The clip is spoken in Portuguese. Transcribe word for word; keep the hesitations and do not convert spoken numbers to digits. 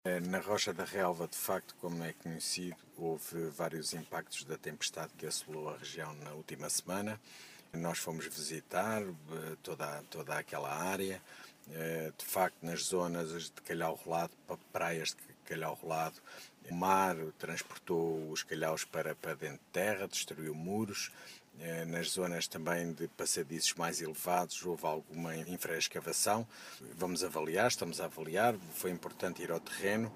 Na Rocha da Relva, de facto, como é conhecido, houve vários impactos da tempestade que assolou a região na última semana. Nós fomos visitar toda, toda aquela área. De facto, nas zonas de calhau rolado, para praias de calhau rolado, o mar transportou os calhaus para, para dentro de terra, destruiu muros. Nas zonas também de passadiços mais elevados houve alguma infraescavação. Vamos avaliar, estamos a avaliar, foi importante ir ao terreno